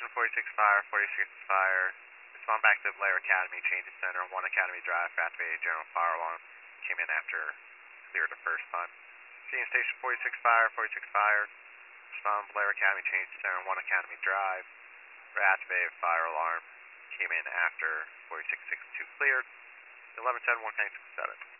Station 46 Fire, 46 Fire. Respond back to Blair Academy, change of center, 1 Academy Drive for activated general fire alarm. Came in after cleared the first time. Union Station 46 Fire, 46 Fire. Respond Blair Academy, change of center, 1 Academy Drive for activated fire alarm. Came in after 4662 cleared. 11-10, 1 County 67.